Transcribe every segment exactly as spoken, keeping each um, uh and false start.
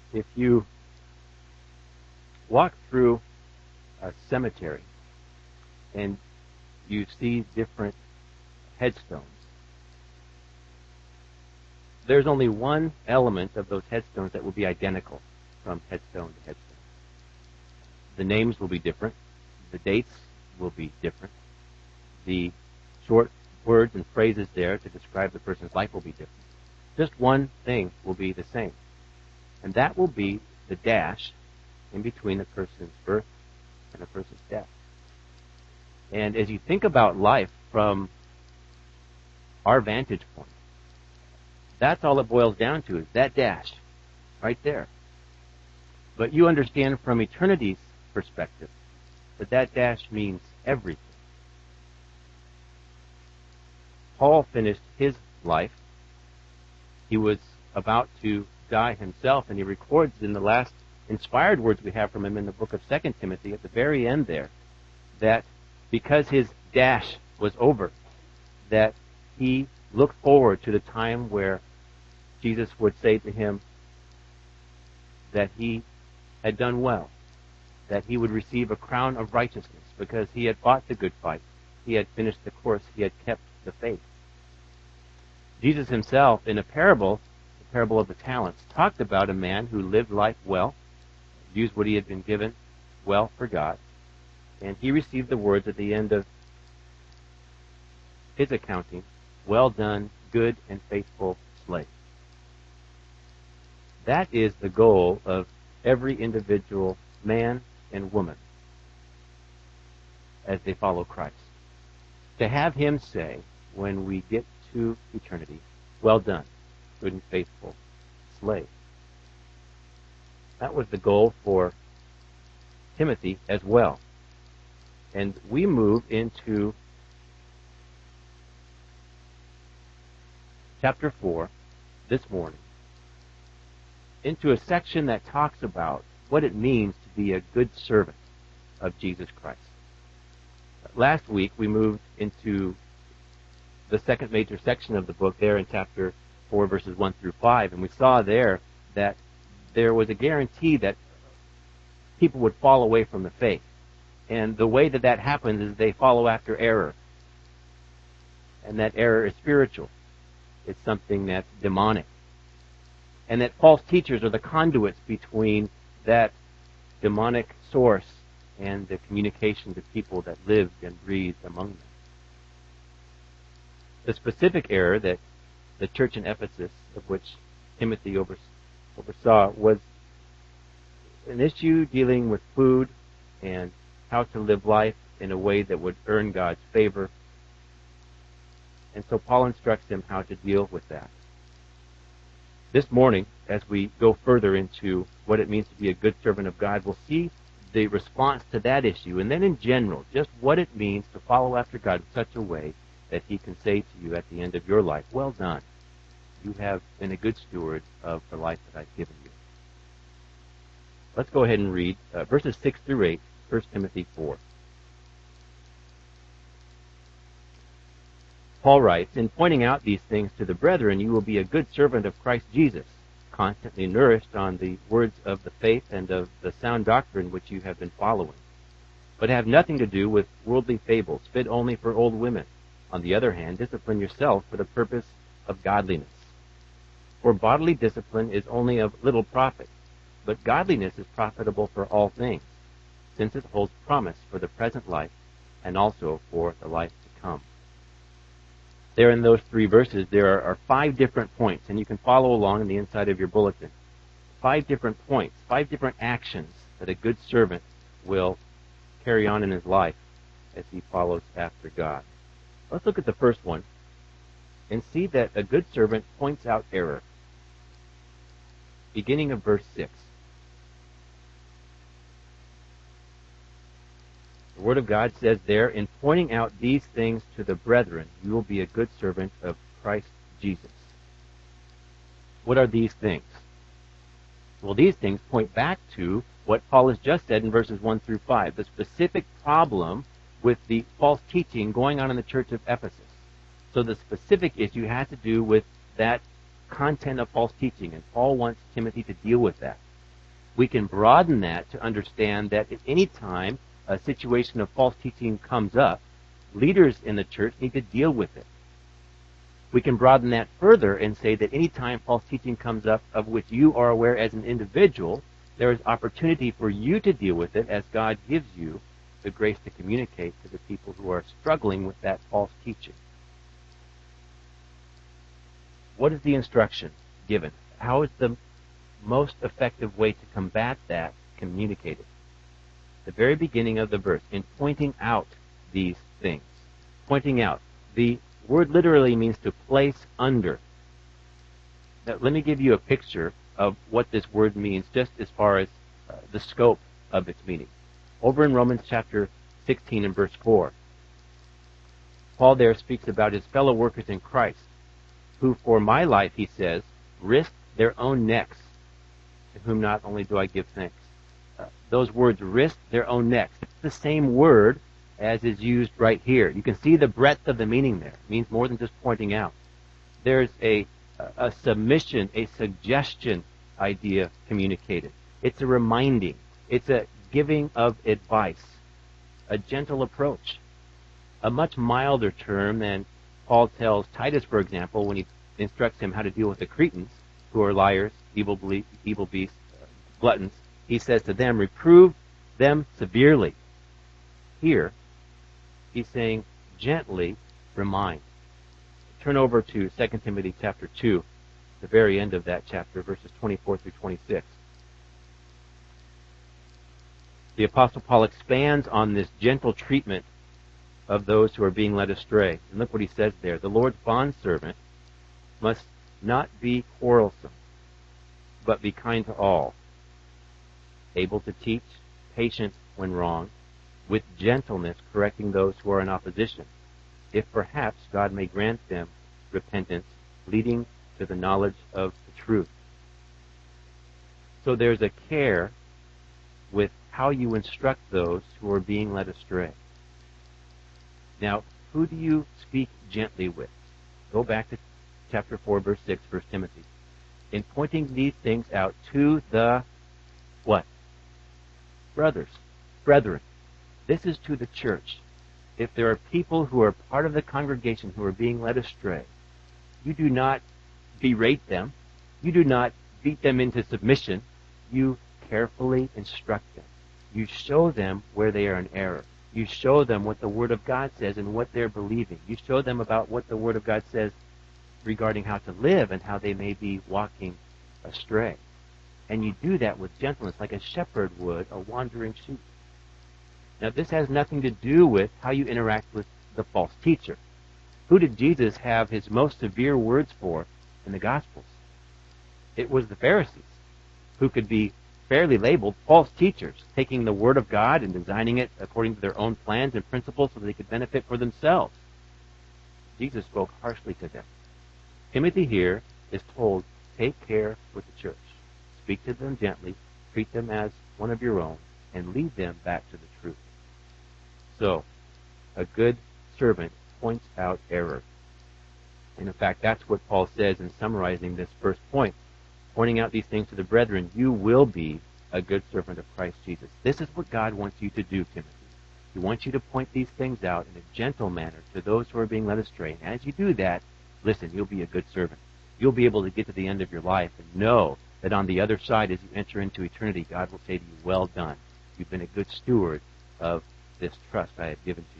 If you walk through a cemetery and you see different headstones, there's only one element of those headstones that will be identical from headstone to headstone. The names will be different. The dates will be different. The short words and phrases there to describe the person's life will be different. Just one thing will be the same. And that will be the dash in between a person's birth and a person's death. And as you think about life from our vantage point, that's all it boils down to, is that dash right there. But you understand from eternity's perspective that that dash means everything. Paul finished his life. He was about to die himself, and he records in the last inspired words we have from him in the book of Second Timothy at the very end there, that because his dash was over, that he looked forward to the time where Jesus would say to him that he had done well, that he would receive a crown of righteousness because he had fought the good fight, he had finished the course, he had kept the faith. Jesus himself, in a parable, the parable of the talents, talked about a man who lived life well, used what he had been given well for God, and he received the words at the end of his accounting, "Well done, good and faithful slave." That is the goal of every individual man and woman as they follow Christ. To have him say, when we get to eternity, "Well done, good and faithful slave." That was the goal for Timothy as well. And we move into chapter four this morning, into a section that talks about what it means to be a good servant of Jesus Christ. Last week we moved into the second major section of the book there in chapter four, verses one through five, and we saw there that there was a guarantee that people would fall away from the faith. And the way that that happens is they follow after error. And that error is spiritual. It's something that's demonic. And that false teachers are the conduits between that demonic source and the communication to people that lived and breathed among them. The specific error that the church in Ephesus, of which Timothy oversaw, was an issue dealing with food and how to live life in a way that would earn God's favor. And so Paul instructs them how to deal with that. This morning, as we go further into what it means to be a good servant of God, we'll see the response to that issue, and then in general, just what it means to follow after God in such a way that he can say to you at the end of your life, "Well done. You have been a good steward of the life that I've given you." Let's go ahead and read uh, verses six through eight, First Timothy four. Paul writes, "In pointing out these things to the brethren, you will be a good servant of Christ Jesus, constantly nourished on the words of the faith and of the sound doctrine which you have been following. But have nothing to do with worldly fables, fit only for old women. On the other hand, discipline yourself for the purpose of godliness. For bodily discipline is only of little profit, but godliness is profitable for all things, since it holds promise for the present life and also for the life to come." There in those three verses, there are, are five different points, and you can follow along in the inside of your bulletin. Five different points, five different actions that a good servant will carry on in his life as he follows after God. Let's look at the first one and see that a good servant points out error. Beginning of verse six. The Word of God says there, "In pointing out these things to the brethren, you will be a good servant of Christ Jesus." What are these things? Well, these things point back to what Paul has just said in verses one through five, the specific problem with the false teaching going on in the church of Ephesus. So the specific issue has to do with that content of false teaching, and Paul wants Timothy to deal with that. We can broaden that to understand that at any time a situation of false teaching comes up, leaders in the church need to deal with it. We can broaden that further and say that any time false teaching comes up of which you are aware as an individual, there is opportunity for you to deal with it as God gives you the grace to communicate to the people who are struggling with that false teaching. What is the instruction given? How is the most effective way to combat that communicated? The very beginning of the verse, in pointing out these things. Pointing out. The word literally means to place under. Now, let me give you a picture of what this word means just as far as uh, the scope of its meaning. Over in Romans chapter sixteen and verse four, Paul there speaks about his fellow workers in Christ, who for my life, he says, risked their own necks, to whom not only do I give thanks. Uh, those words, risked their own necks. It's the same word as is used right here. You can see the breadth of the meaning there. It means more than just pointing out. There's a, a submission, a suggestion idea communicated. It's a reminding. It's a giving of advice, a gentle approach, a much milder term than Paul tells Titus, for example, when he instructs him how to deal with the Cretans, who are liars, evil, ble- evil beasts, uh, gluttons. He says to them, reprove them severely. Here, he's saying, gently remind. Turn over to Second Timothy chapter two, the very end of that chapter, verses twenty-four through twenty-six. The Apostle Paul expands on this gentle treatment of those who are being led astray. And look what he says there. The Lord's bondservant must not be quarrelsome, but be kind to all, able to teach, patient when wrong, with gentleness correcting those who are in opposition, if perhaps God may grant them repentance, leading to the knowledge of the truth. So there's a care with how you instruct those who are being led astray. Now, who do you speak gently with? Go back to chapter four, verse six, First Timothy. In pointing these things out to the, what? Brothers, brethren. This is to the church. If there are people who are part of the congregation who are being led astray, you do not berate them. You do not beat them into submission. You carefully instruct them. You show them where they are in error. You show them what the Word of God says and what they're believing. You show them about what the Word of God says regarding how to live and how they may be walking astray. And you do that with gentleness, like a shepherd would a wandering sheep. Now, this has nothing to do with how you interact with the false teacher. Who did Jesus have his most severe words for in the Gospels? It was the Pharisees, who could be fairly labeled false teachers, taking the Word of God and designing it according to their own plans and principles so they could benefit for themselves. Jesus spoke harshly to them. Timothy here is told, take care with the church. Speak to them gently, treat them as one of your own, and lead them back to the truth. So, a good servant points out error. And in fact, that's what Paul says in summarizing this first point. Pointing out these things to the brethren, you will be a good servant of Christ Jesus. This is what God wants you to do, Timothy. He wants you to point these things out in a gentle manner to those who are being led astray. And as you do that, listen, you'll be a good servant. You'll be able to get to the end of your life and know that on the other side, as you enter into eternity, God will say to you, well done. You've been a good steward of this trust I have given to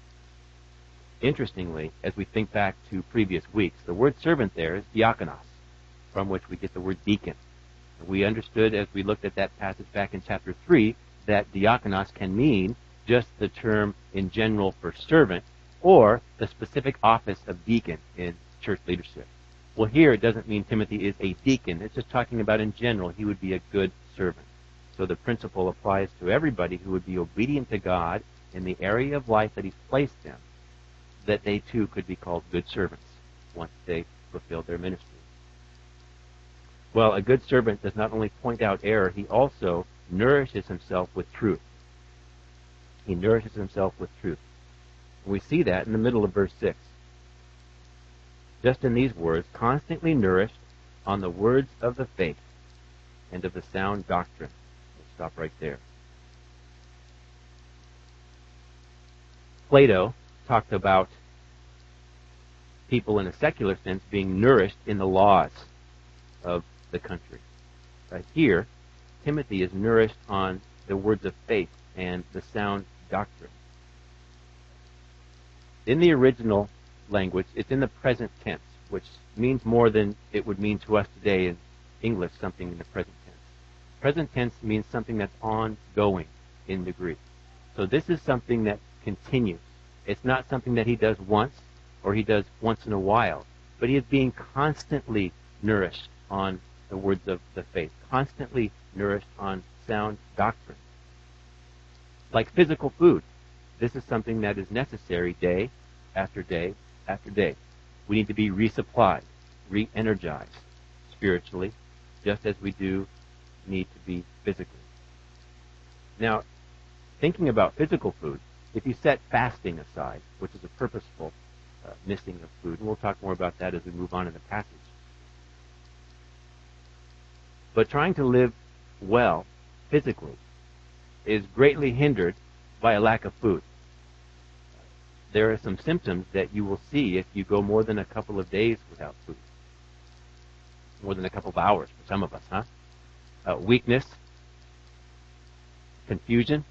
you. Interestingly, as we think back to previous weeks, the word servant there is diakonos, from which we get the word deacon. We understood as we looked at that passage back in chapter three that diakonos can mean just the term in general for servant or the specific office of deacon in church leadership. Well, here it doesn't mean Timothy is a deacon. It's just talking about in general he would be a good servant. So the principle applies to everybody who would be obedient to God in the area of life that he's placed them, that they too could be called good servants once they fulfilled their ministry. Well, a good servant does not only point out error, he also nourishes himself with truth. He nourishes himself with truth. And we see that in the middle of verse six. Just in these words, constantly nourished on the words of the faith and of the sound doctrine. stop right there. Plato talked about people in a secular sense being nourished in the laws of the country. Right here, Timothy is nourished on the words of faith and the sound doctrine. In the original language, it's in the present tense, which means more than it would mean to us today in English, something in the present tense. Present tense means something that's ongoing in the Greek. So this is something that continues. It's not something that he does once or he does once in a while, but he is being constantly nourished on the words of the faith, constantly nourished on sound doctrine. Like physical food, this is something that is necessary day after day after day. We need to be resupplied, re-energized spiritually, just as we do need to be physically. Now, thinking about physical food, if you set fasting aside, which is a purposeful uh, missing of food, and we'll talk more about that as we move on in the passage. But trying to live well physically is greatly hindered by a lack of food. There are some symptoms that you will see if you go more than a couple of days without food. More than a couple of hours for some of us, huh? Uh, weakness, confusion,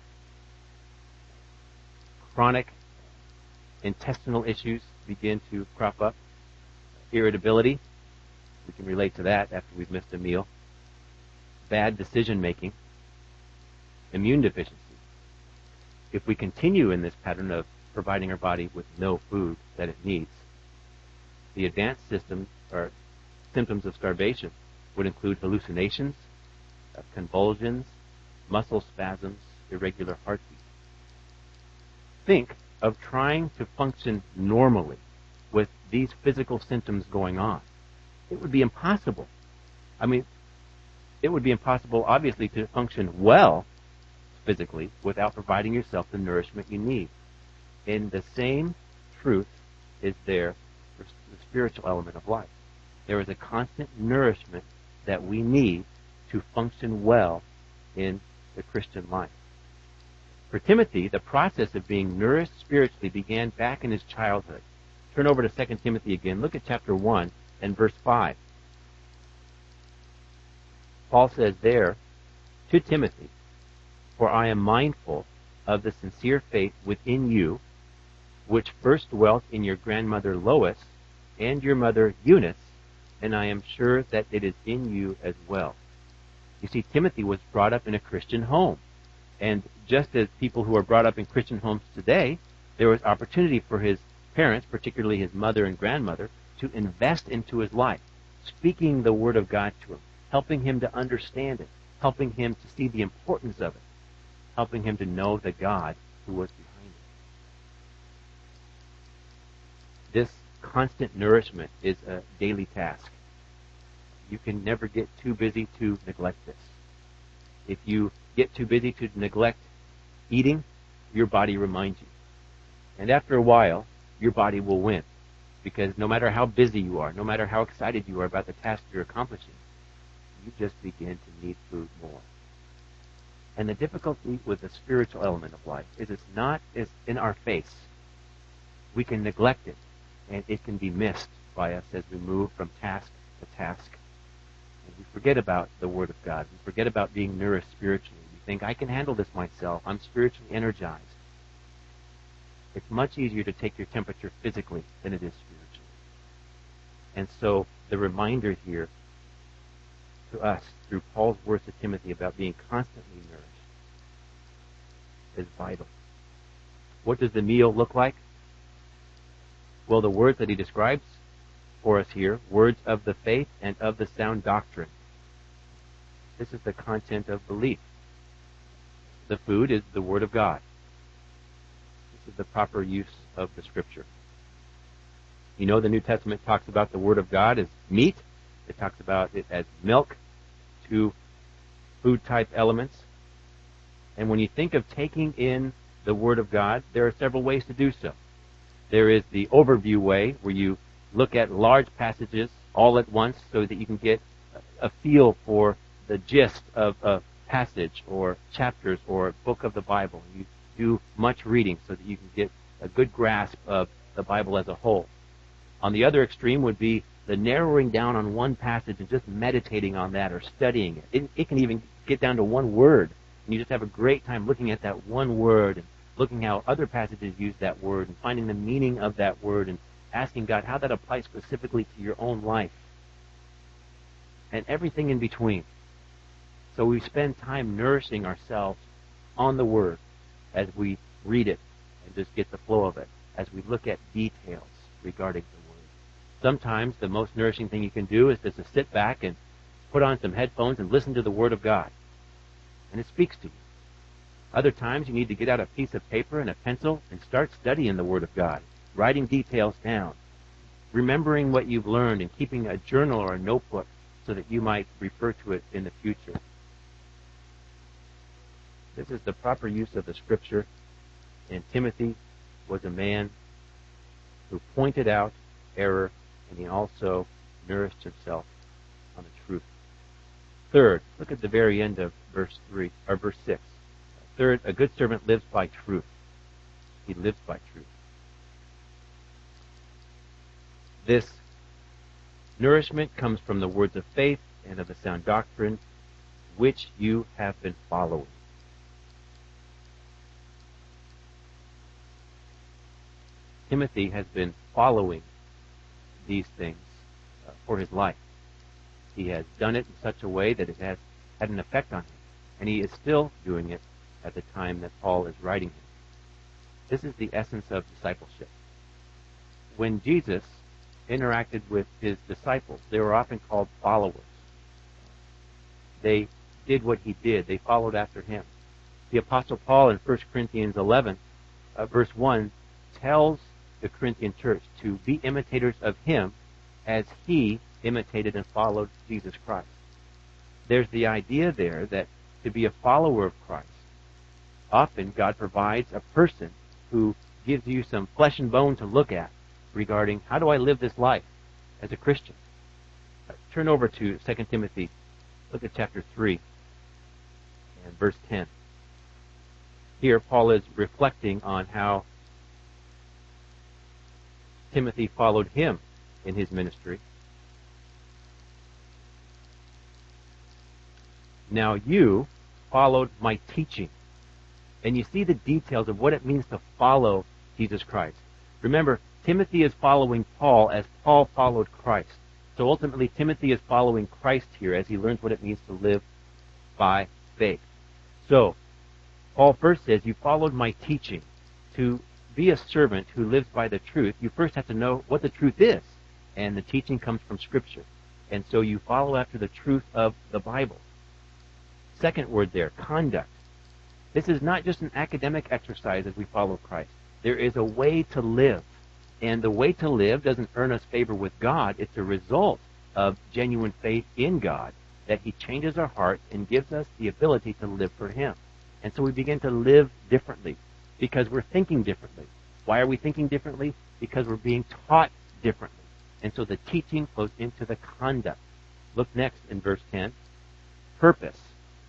chronic intestinal issues begin to crop up, irritability, we can relate to that after we've missed a meal, bad decision making, immune deficiency. If we continue in this pattern of providing our body with no food that it needs, the advanced system or symptoms of starvation would include hallucinations, uh, convulsions, muscle spasms, irregular heartbeat. Think of trying to function normally with these physical symptoms going on. It would be impossible. I mean, it would be impossible, obviously, to function well physically without providing yourself the nourishment you need. And the same truth is there for the spiritual element of life. There is a constant nourishment that we need to function well in the Christian life. For Timothy, the process of being nourished spiritually began back in his childhood. Turn over to Second Timothy again. Look at chapter one and verse five. Paul says there to Timothy, "For I am mindful of the sincere faith within you, which first dwelt in your grandmother Lois and your mother Eunice, and I am sure that it is in you as well." You see, Timothy was brought up in a Christian home. And just as people who are brought up in Christian homes today, there was opportunity for his parents, particularly his mother and grandmother, to invest into his life, speaking the Word of God to him, helping him to understand it, helping him to see the importance of it, helping him to know the God who was behind it. This constant nourishment is a daily task. You can never get too busy to neglect this. If you get too busy to neglect eating, your body reminds you. And after a while, your body will win. Because no matter how busy you are, no matter how excited you are about the task you're accomplishing, you just begin to need food more. And the difficulty with the spiritual element of life is it's not it's in our face. We can neglect it, and it can be missed by us as we move from task to task. And we forget about the Word of God. We forget about being nourished spiritually. We think, I can handle this myself. I'm spiritually energized. It's much easier to take your temperature physically than it is spiritually. And so the reminder here to us through Paul's words to Timothy about being constantly nourished is vital. What does the meal look like? Well, the words that he describes for us here, words of the faith and of the sound doctrine. This is the content of belief. The food is the Word of God. This is the proper use of the Scripture. You know, the New Testament talks about the Word of God as meat. It talks about it as milk, two food-type elements. And when you think of taking in the Word of God, there are several ways to do so. There is the overview way, where you look at large passages all at once so that you can get a feel for the gist of a passage or chapters or book of the Bible. You do much reading so that you can get a good grasp of the Bible as a whole. On the other extreme would be the narrowing down on one passage and just meditating on that or studying it. It, it can even get down to one word, and you just have a great time looking at that one word and looking how other passages use that word and finding the meaning of that word and asking God how that applies specifically to your own life. And everything in between. So we spend time nourishing ourselves on the Word as we read it and just get the flow of it, as we look at details regarding the Word. Sometimes the most nourishing thing you can do is just to sit back and put on some headphones and listen to the Word of God. And it speaks to you. Other times you need to get out a piece of paper and a pencil and start studying the Word of God, writing details down, remembering what you've learned and keeping a journal or a notebook so that you might refer to it in the future. This is the proper use of the Scripture, and Timothy was a man who pointed out error, and he also nourished himself on the truth. Third, look at the very end of verse three or verse six. Third, a good servant lives by truth. He lives by truth. This nourishment comes from the words of faith and of the sound doctrine which you have been following. Timothy has been following these things uh, for his life. He has done it in such a way that it has had an effect on him. And he is still doing it at the time that Paul is writing him. This is the essence of discipleship. When Jesus interacted with his disciples, they were often called followers. They did what he did. They followed after him. The Apostle Paul in First Corinthians eleven, uh, verse one, tells the Corinthian church to be imitators of him as he imitated and followed Jesus Christ. There's the idea there that to be a follower of Christ, often God provides a person who gives you some flesh and bone to look at regarding how do I live this life as a Christian. Uh, turn over to Second Timothy. Look at chapter three and verse ten. Here Paul is reflecting on how Timothy followed him in his ministry. Now you followed my teaching. And you see the details of what it means to follow Jesus Christ. Remember, Timothy is following Paul as Paul followed Christ. So ultimately, Timothy is following Christ here as he learns what it means to live by faith. So, Paul first says, you followed my teaching. To be a servant who lives by the truth, you first have to know what the truth is. And the teaching comes from Scripture. And so you follow after the truth of the Bible. Second word there, conduct. This is not just an academic exercise as we follow Christ. There is a way to live. And the way to live doesn't earn us favor with God. It's a result of genuine faith in God, that He changes our hearts and gives us the ability to live for Him. And so we begin to live differently because we're thinking differently. Why are we thinking differently? Because we're being taught differently. And so the teaching flows into the conduct. Look next in verse ten. Purpose.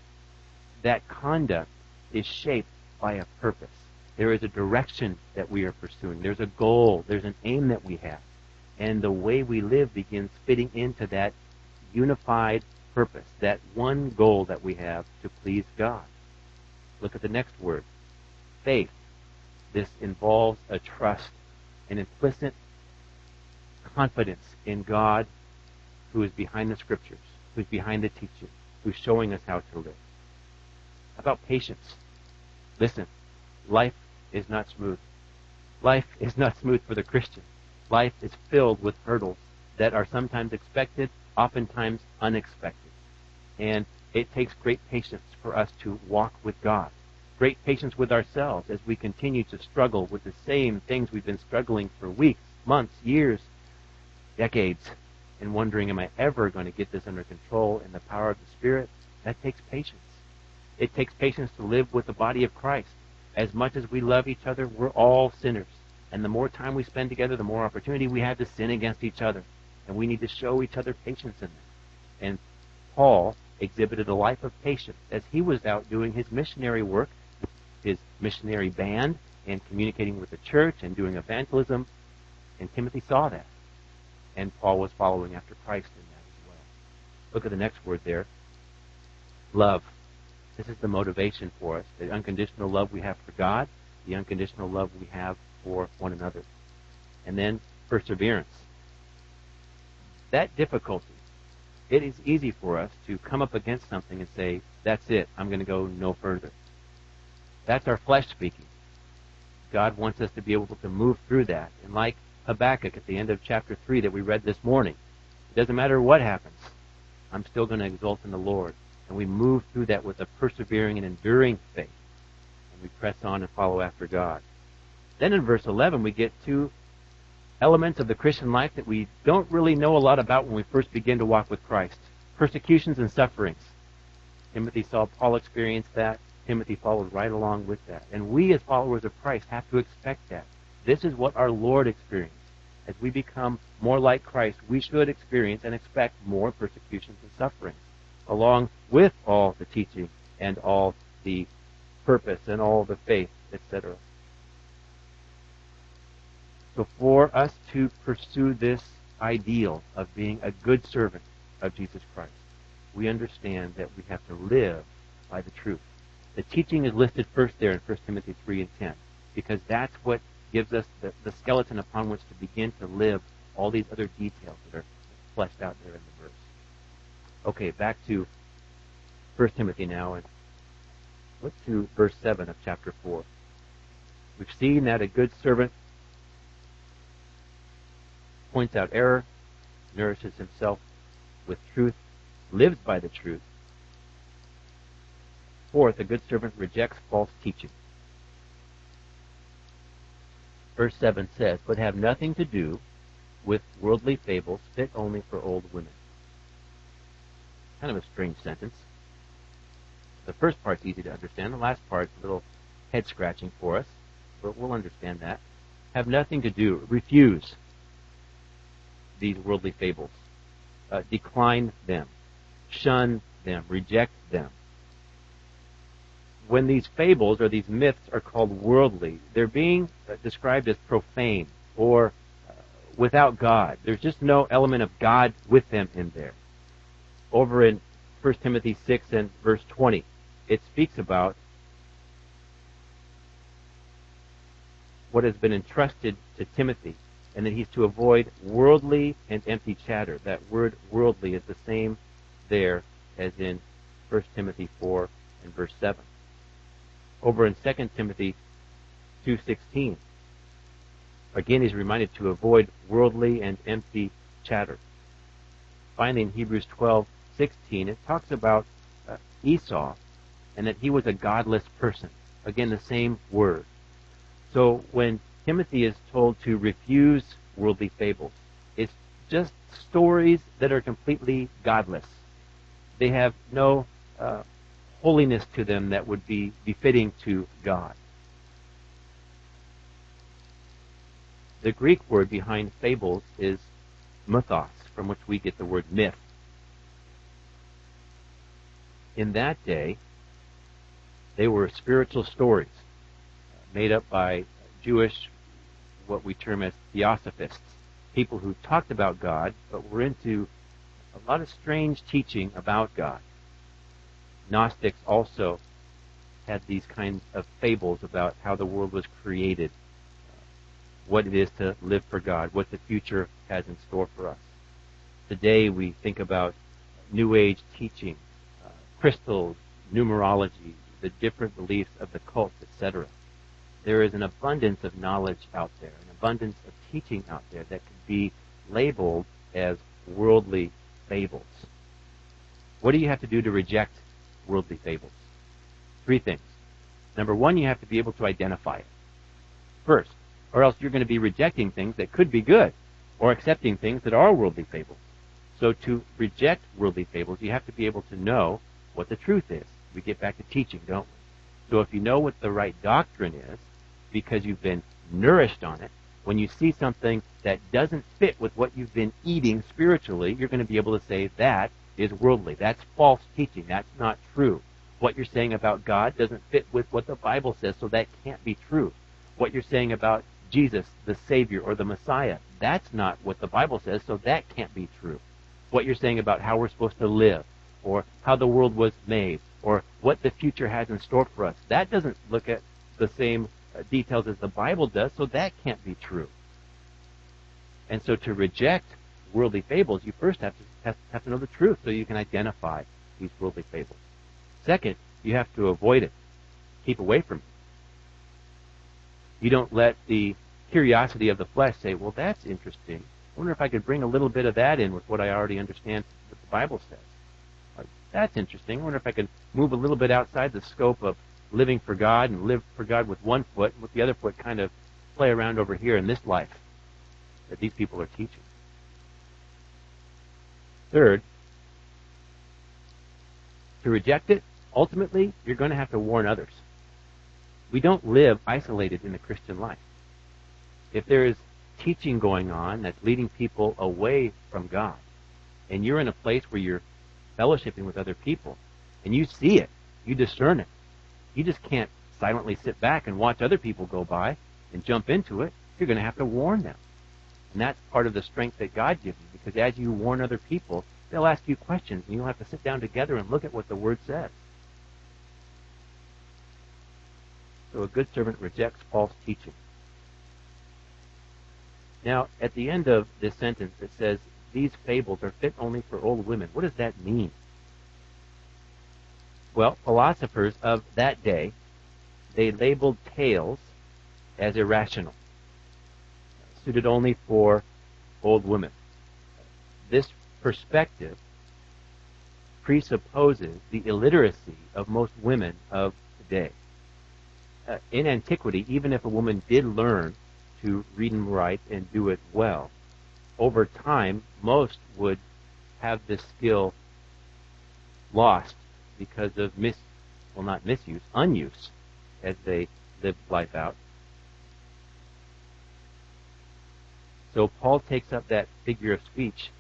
That conduct is shaped by a purpose. There is a direction that we are pursuing. There's a goal. There's an aim that we have. And the way we live begins fitting into that unified purpose, that one goal that we have to please God. Look at the next word, faith. This involves a trust, an implicit confidence in God who is behind the Scriptures, who's behind the teaching, who's showing us how to live. How about patience? Listen, life is not smooth. Life is not smooth for the Christian. Life is filled with hurdles that are sometimes expected, oftentimes unexpected. And it takes great patience for us to walk with God. Great patience with ourselves as we continue to struggle with the same things we've been struggling for weeks, months, years, decades, and wondering, am I ever going to get this under control in the power of the Spirit? That takes patience. It takes patience to live with the body of Christ. As much as we love each other, we're all sinners. And the more time we spend together, the more opportunity we have to sin against each other. And we need to show each other patience in that. And Paul exhibited a life of patience as he was out doing his missionary work, his missionary band, and communicating with the church and doing evangelism. And Timothy saw that. And Paul was following after Christ in that as well. Look at the next word there. Love. This is the motivation for us. The unconditional love we have for God, the unconditional love we have for one another. And then perseverance. That difficulty. It is easy for us to come up against something and say, that's it, I'm going to go no further. That's our flesh speaking. God wants us to be able to move through that. And like Habakkuk at the end of chapter three that we read this morning, it doesn't matter what happens, I'm still going to exult in the Lord. And we move through that with a persevering and enduring faith. And we press on and follow after God. Then in verse eleven, we get two elements of the Christian life that we don't really know a lot about when we first begin to walk with Christ. Persecutions and sufferings. Timothy saw Paul experience that. Timothy followed right along with that. And we as followers of Christ have to expect that. This is what our Lord experienced. As we become more like Christ, we should experience and expect more persecutions and sufferings, along with all the teaching and all the purpose and all the faith, et cetera. So for us to pursue this ideal of being a good servant of Jesus Christ, we understand that we have to live by the truth. The teaching is listed first there in First Timothy three and ten, because that's what gives us the, the skeleton upon which to begin to live all these other details that are fleshed out there in the verse. Okay, back to First Timothy now, and look to verse seven of chapter four. We've seen that a good servant points out error, nourishes himself with truth, lives by the truth. Fourth, a good servant rejects false teaching. Verse seven says, but have nothing to do with worldly fables fit only for old women. Kind of a strange sentence. The first part's easy to understand. The last part's a little head-scratching for us, but we'll understand that. Have nothing to do, refuse these worldly fables. Uh, decline them. Shun them. Reject them. When these fables or these myths are called worldly, they're being uh, described as profane or uh, without God. There's just no element of God with them in there. Over in First Timothy six and verse twenty, it speaks about what has been entrusted to Timothy, and that he's to avoid worldly and empty chatter. That word worldly is the same there as in First Timothy four and verse seven. Over in Second Timothy two sixteen, again he's reminded to avoid worldly and empty chatter. Finally, in Hebrews twelve sixteen, it talks about uh, Esau and that he was a godless person. Again, the same word. So when Timothy is told to refuse worldly fables, it's just stories that are completely godless. They have no uh, holiness to them that would be befitting to God. The Greek word behind fables is mythos, from which we get the word myth. In that day, they were spiritual stories made up by Jewish, what we term as theosophists, people who talked about God, but were into a lot of strange teaching about God. Gnostics also had these kinds of fables about how the world was created, what it is to live for God, what the future has in store for us. Today we think about New Age teaching, uh, crystals, numerology, the different beliefs of the cult, et cetera. There is an abundance of knowledge out there, an abundance of teaching out there that could be labeled as worldly fables. What do you have to do to reject worldly fables? Three things. Number one, you have to be able to identify it first, or else you're going to be rejecting things that could be good, or accepting things that are worldly fables. So to reject worldly fables, you have to be able to know what the truth is. We get back to teaching, don't we? So if you know what the right doctrine is, because you've been nourished on it, when you see something that doesn't fit with what you've been eating spiritually, you're going to be able to say that is worldly. That's false teaching. That's not true. What you're saying about God doesn't fit with what the Bible says, so that can't be true. What you're saying about Jesus, the Savior, or the Messiah, that's not what the Bible says, so that can't be true. What you're saying about how we're supposed to live, or how the world was made, or what the future has in store for us, that doesn't look at the same uh, details as the Bible does, so that can't be true. And so to reject worldly fables, you first have to have, have to know the truth so you can identify these worldly fables. Second, you have to avoid it. Keep away from it. You don't let the curiosity of the flesh say, well, that's interesting. I wonder if I could bring a little bit of that in with what I already understand what the Bible says. Or, that's interesting. I wonder if I could move a little bit outside the scope of living for God and live for God with one foot, and with the other foot kind of play around over here in this life that these people are teaching. Third, to reject it, ultimately, you're going to have to warn others. We don't live isolated in the Christian life. If there is teaching going on that's leading people away from God, and you're in a place where you're fellowshipping with other people, and you see it, you discern it, you just can't silently sit back and watch other people go by and jump into it. You're going to have to warn them. And that's part of the strength that God gives you, because as you warn other people, they'll ask you questions, and you'll have to sit down together and look at what the Word says. So a good servant rejects false teaching. Now, at the end of this sentence, it says, these fables are fit only for old women. What does that mean? Well, philosophers of that day, they labeled tales as irrational, suited only for old women. This perspective presupposes the illiteracy of most women of the day. Uh, in antiquity, even if a woman did learn to read and write and do it well, over time, most would have this skill lost because of mis, well, not misuse, unuse, as they lived life out. So Paul takes up that figure of speech.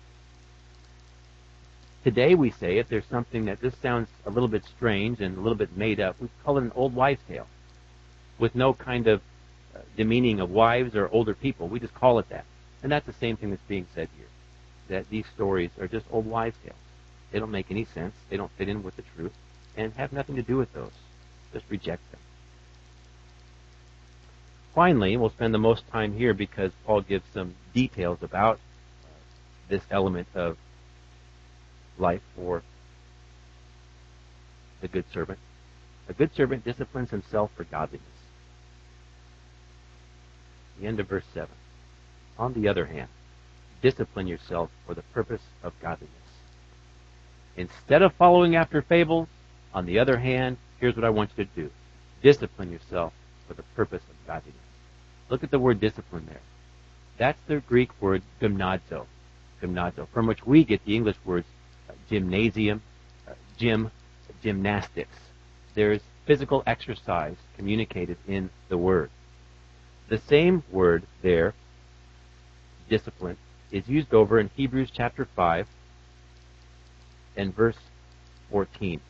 Today we say, if there's something that just sounds a little bit strange and a little bit made up, we call it an old wives' tale, with no kind of uh, demeaning of wives or older people. We just call it that. And that's the same thing that's being said here, that these stories are just old wives' tales. They don't make any sense. They don't fit in with the truth and have nothing to do with those. Just reject them. Finally, we'll spend the most time here because Paul gives some details about uh, this element of life for the good servant. A good servant disciplines himself for godliness. The end of verse seven. On the other hand, discipline yourself for the purpose of godliness. Instead of following after fables, on the other hand, here's what I want you to do. Discipline yourself for the purpose of godliness. Look at the word discipline there. That's the Greek word gymnazo, gymnazo, from which we get the English words uh, gymnasium, uh, gym, gymnastics. There's physical exercise communicated in the word. The same word there, discipline, is used over in Hebrews chapter five and verse fourteen.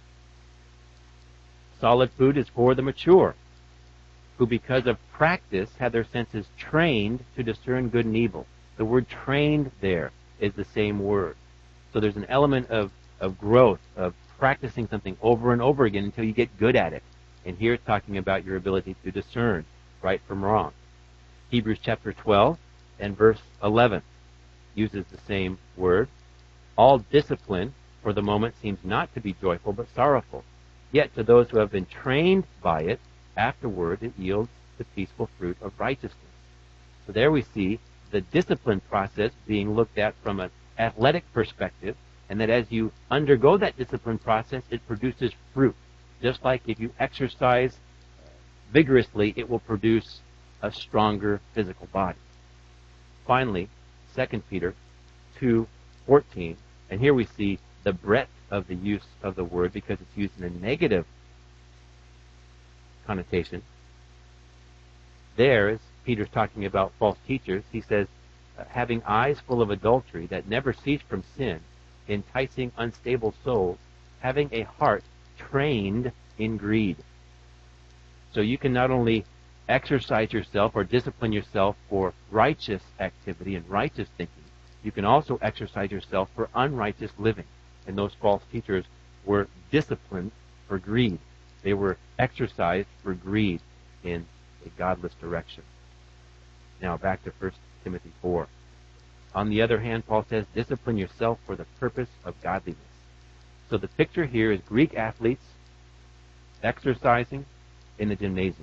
Solid food is for the mature, who because of practice have their senses trained to discern good and evil. The word trained there is the same word. So there's an element of, of growth, of practicing something over and over again until you get good at it. And here it's talking about your ability to discern right from wrong. Hebrews chapter twelve and verse eleven uses the same word. All discipline for the moment seems not to be joyful but sorrowful. Yet to those who have been trained by it, afterward it yields the peaceful fruit of righteousness. So there we see the discipline process being looked at from an athletic perspective, and that as you undergo that discipline process, it produces fruit. Just like if you exercise vigorously, it will produce a stronger physical body. Finally, Second Peter two fourteen, and here we see the breadth of the use of the word because it's used in a negative connotation. There, as Peter's talking about false teachers, he says, having eyes full of adultery that never cease from sin, enticing unstable souls, having a heart trained in greed. So you can not only exercise yourself or discipline yourself for righteous activity and righteous thinking, you can also exercise yourself for unrighteous living. And those false teachers were disciplined for greed. They were exercised for greed in a godless direction. Now back to First Timothy four. On the other hand, Paul says, discipline yourself for the purpose of godliness. So the picture here is Greek athletes exercising in the gymnasium.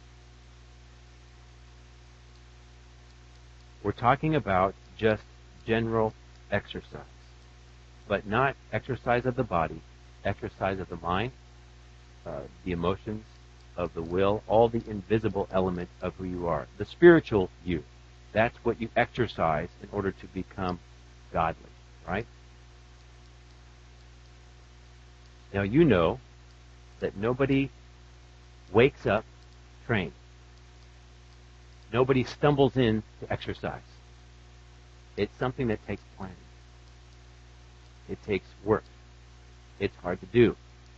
We're talking about just general exercise, but not exercise of the body, exercise of the mind, uh, the emotions, of the will, all the invisible element of who you are. The spiritual you. That's what you exercise in order to become godly, right? Now you know that nobody wakes up trained. Nobody stumbles in to exercise. It's something that takes planning. It takes work. It's hard to do.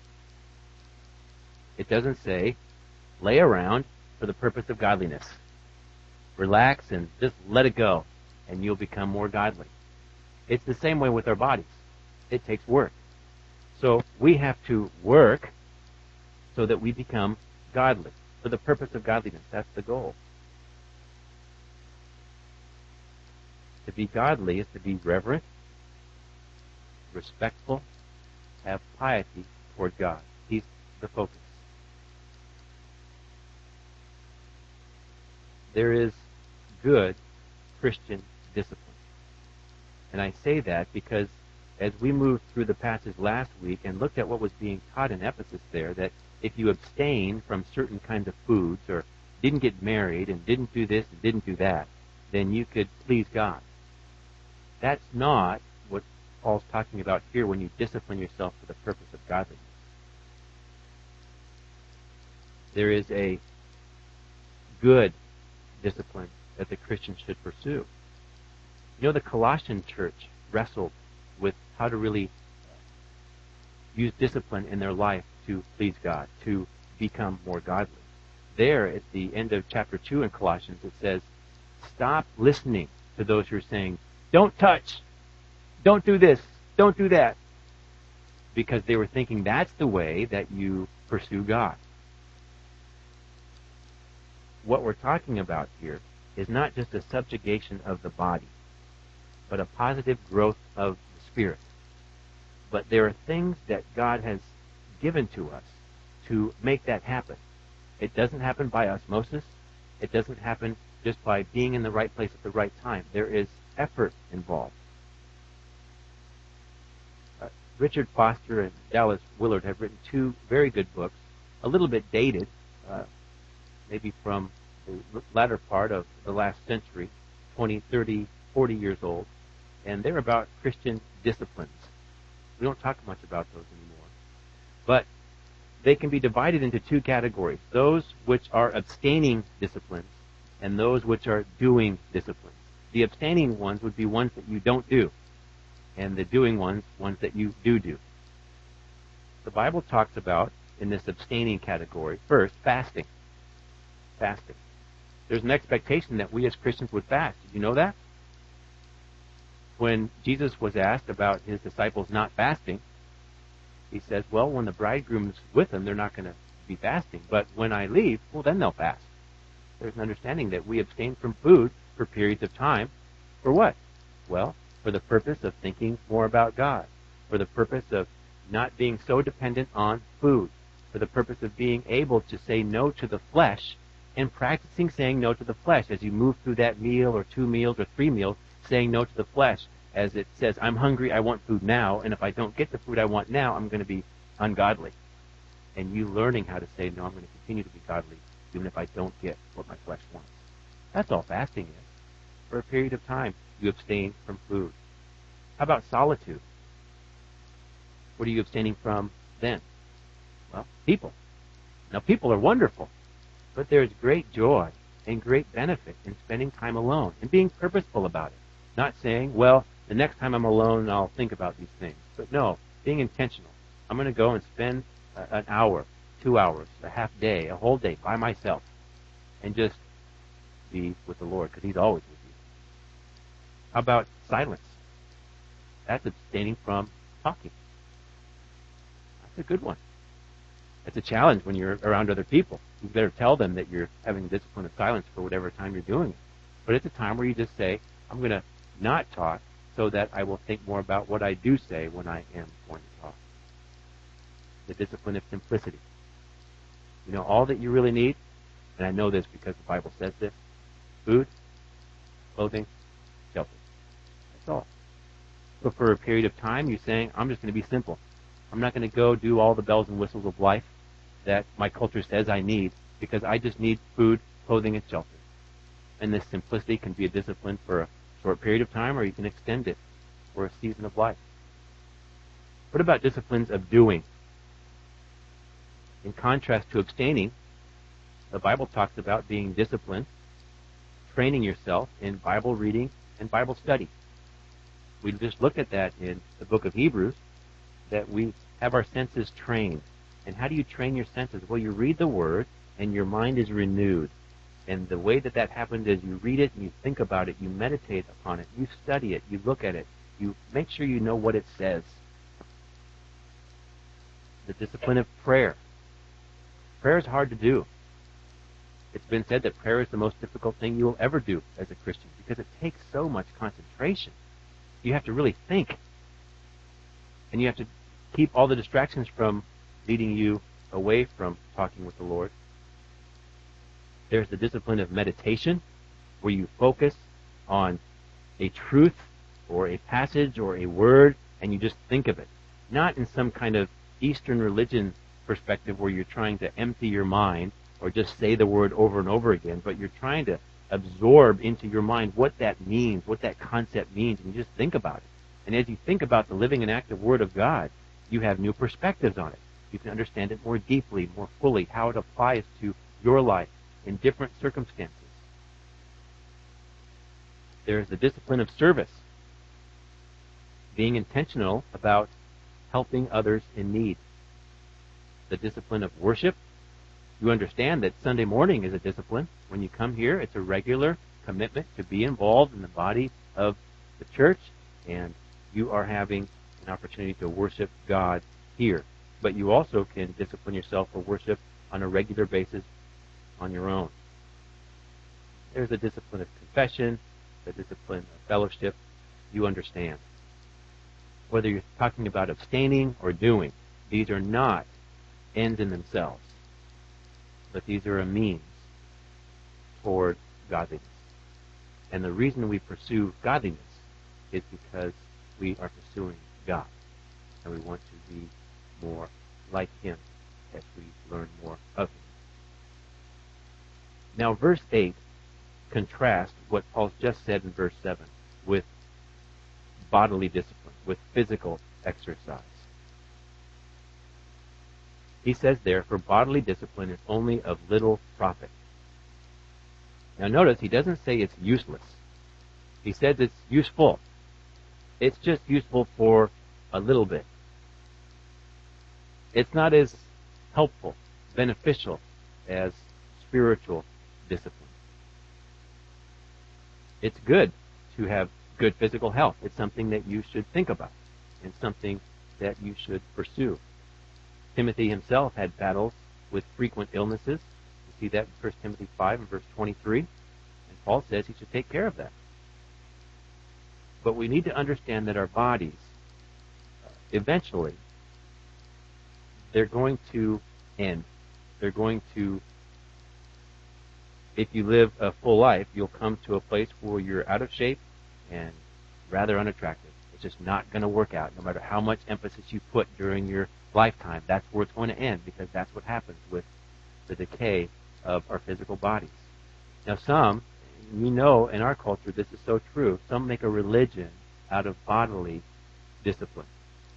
It doesn't say, lay around for the purpose of godliness. Relax and just let it go, and you'll become more godly. It's the same way with our bodies. It takes work. So we have to work so that we become godly. For the purpose of godliness, that's the goal. To be godly is to be reverent, respectful, have piety toward God. He's the focus. There is good Christian discipline. And I say that because as we moved through the passage last week and looked at what was being taught in Ephesus there, that if you abstain from certain kinds of foods or didn't get married and didn't do this and didn't do that, then you could please God. That's not what Paul's talking about here when you discipline yourself for the purpose of godliness. There is a good discipline that the Christian should pursue. You know, the Colossian church wrestled with how to really use discipline in their life to please God, to become more godly. There, at the end of chapter two in Colossians, it says, stop listening to those who are saying, don't touch, don't do this, don't do that, because they were thinking that's the way that you pursue God. What we're talking about here is not just a subjugation of the body, but a positive growth of the spirit. But there are things that God has given to us to make that happen. It doesn't happen by osmosis. It doesn't happen just by being in the right place at the right time. There is effort involved. Uh, Richard Foster and Dallas Willard have written two very good books, a little bit dated, uh, maybe from the latter part of the last century, twenty, thirty, forty years old, and they're about Christian disciplines. We don't talk much about those anymore. But they can be divided into two categories, those which are abstaining disciplines and those which are doing disciplines. The abstaining ones would be ones that you don't do, and the doing ones, ones that you do do. The Bible talks about, in this abstaining category, first, fasting. Fasting. There's an expectation that we as Christians would fast. Did you know that? When Jesus was asked about his disciples not fasting, he says, well, when the bridegroom's with them, they're not going to be fasting. But when I leave, well, then they'll fast. There's an understanding that we abstain from food for periods of time. For what? Well, for the purpose of thinking more about God. For the purpose of not being so dependent on food. For the purpose of being able to say no to the flesh and practicing saying no to the flesh as you move through that meal or two meals or three meals, saying no to the flesh. As it says, I'm hungry, I want food now, and if I don't get the food I want now, I'm going to be ungodly. And you learning how to say, no, I'm going to continue to be godly, even if I don't get what my flesh wants. That's all fasting is. For a period of time, you abstain from food. How about solitude? What are you abstaining from then? Well, people. Now, people are wonderful, but there's great joy and great benefit in spending time alone and being purposeful about it. Not saying, well, the next time I'm alone, I'll think about these things. But no, being intentional. I'm going to go and spend a, an hour, two hours, a half day, a whole day by myself, and just be with the Lord, because He's always with you. How about silence? That's abstaining from talking. That's a good one. It's a challenge when you're around other people. You better tell them that you're having the discipline of silence for whatever time you're doing it. But it's a time where you just say, I'm going to not talk so that I will think more about what I do say when I am going to talk. The discipline of simplicity. You know, all that you really need, and I know this because the Bible says this, food, clothing, shelter. That's all. So for a period of time, you're saying, I'm just going to be simple. I'm not going to go do all the bells and whistles of life that my culture says I need, because I just need food, clothing, and shelter. And this simplicity can be a discipline for a short period of time, or you can extend it for a season of life. What about disciplines of doing? In contrast to abstaining, the Bible talks about being disciplined, training yourself in Bible reading and Bible study. We just looked at that in the book of Hebrews, that we have our senses trained. And how do you train your senses? Well, you read the Word, and your mind is renewed. And the way that that happens is you read it, and you think about it, you meditate upon it, you study it, you look at it, you make sure you know what it says. The discipline of prayer. Prayer is hard to do. It's been said that prayer is the most difficult thing you will ever do as a Christian, because it takes so much concentration. You have to really think. And you have to keep all the distractions from leading you away from talking with the Lord. There's the discipline of meditation, where you focus on a truth or a passage or a word, and you just think of it. Not in some kind of Eastern religion perspective where you're trying to empty your mind or just say the word over and over again, but you're trying to absorb into your mind what that means, what that concept means, and you just think about it. And as you think about the living and active Word of God, you have new perspectives on it. You can understand it more deeply, more fully, how it applies to your life in different circumstances. There's the discipline of service, being intentional about helping others in need. The discipline of worship. You understand that Sunday morning is a discipline. When you come here, it's a regular commitment to be involved in the body of the church, and you are having an opportunity to worship God here. But you also can discipline yourself for worship on a regular basis on your own. There's a discipline of confession, the discipline of fellowship. You understand. Whether you're talking about abstaining or doing, these are not ends in themselves, but these are a means toward godliness. And the reason we pursue godliness is because we are pursuing God, and we want to be more like Him as we learn more of Him. Now, verse eight contrasts what Paul just said in verse seven with bodily discipline, with physical exercise. He says there, for bodily discipline is only of little profit. Now notice, he doesn't say it's useless. He says it's useful. It's just useful for a little bit. It's not as helpful, beneficial as spiritual discipline. It's good to have good physical health. It's something that you should think about and something that you should pursue. Timothy himself had battles with frequent illnesses. You see that in First Timothy five and verse twenty-three. And Paul says he should take care of that. But we need to understand that our bodies, eventually, they're going to end. They're going to, if you live a full life, you'll come to a place where you're out of shape and rather unattractive. It's just not going to work out, no matter how much emphasis you put during your lifetime. That's where it's going to end, because that's what happens with the decay of our physical bodies. Now some, we know in our culture this is so true, some make a religion out of bodily discipline.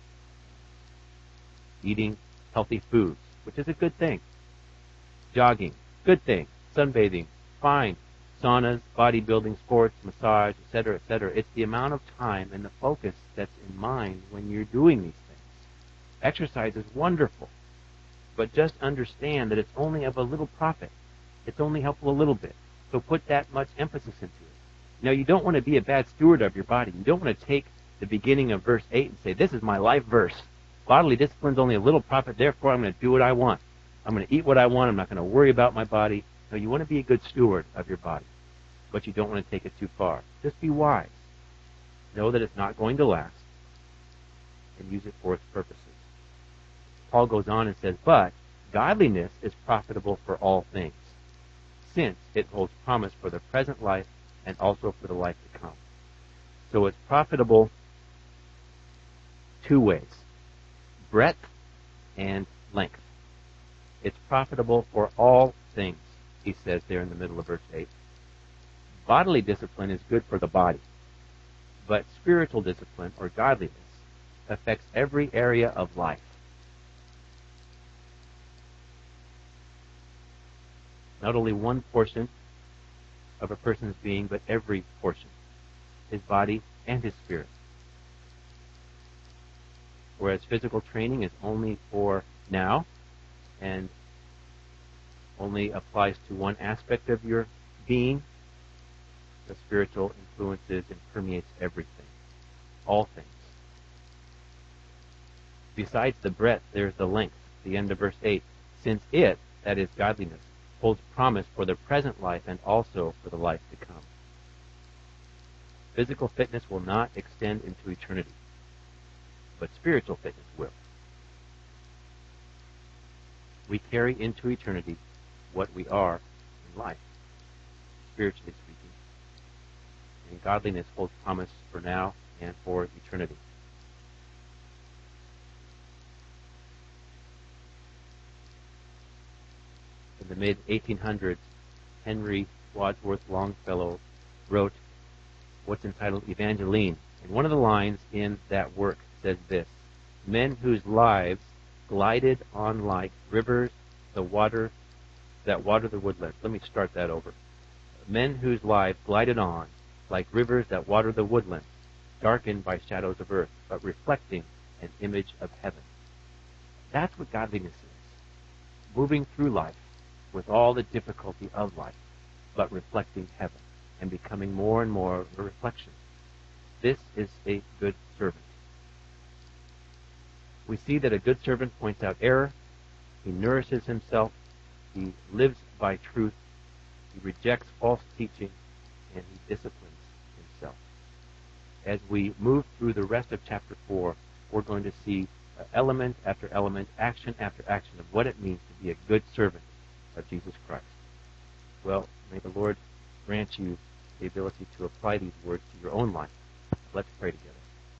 Eating healthy foods, which is a good thing. Jogging, good thing. Sunbathing, fine. saunas, bodybuilding, sports, massage, et cetera, et cetera. It's the amount of time and the focus that's in mind when you're doing these things. Exercise is wonderful, but just understand that it's only of a little profit. It's only helpful a little bit. So put that much emphasis into it. Now, you don't want to be a bad steward of your body. You don't want to take the beginning of verse eight and say, this is my life verse. Bodily discipline is only a little profit, therefore I'm going to do what I want. I'm going to eat what I want. I'm not going to worry about my body. No, you want to be a good steward of your body, but you don't want to take it too far. Just be wise. Know that it's not going to last, and use it for its purposes. Paul goes on and says, but godliness is profitable for all things, since it holds promise for the present life and also for the life to come. So it's profitable two ways, breadth and length. It's profitable for all things, he says there in the middle of verse eight. Bodily discipline is good for the body, but spiritual discipline, or godliness, affects every area of life. Not only one portion of a person's being, but every portion, his body and his spirit. Whereas physical training is only for now, and only applies to one aspect of your being, the spiritual influences and permeates everything, all things. Besides the breadth, there's the length, the end of verse eight. Since it, that is godliness, holds promise for the present life and also for the life to come. Physical fitness will not extend into eternity, but spiritual fitness will. We carry into eternity what we are in life, spiritually speaking. And godliness holds promise for now and for eternity. In the mid eighteen hundreds, Henry Wadsworth Longfellow wrote what's entitled Evangeline. And one of the lines in that work says this: men whose lives glided on like rivers the water that water the woodlands. Let me start that over. Men whose lives glided on like rivers that water the woodlands, darkened by shadows of earth, but reflecting an image of heaven. That's what godliness is. Moving through life with all the difficulty of life, but reflecting heaven and becoming more and more of a reflection. This is a good servant. We see that a good servant points out error, he nourishes himself, he lives by truth, he rejects false teaching, and he disciplines himself. As we move through the rest of chapter four, we're going to see element after element, action after action of what it means to be a good servant of Jesus Christ. Well, may the Lord grant you the ability to apply these words to your own life. Let's pray together.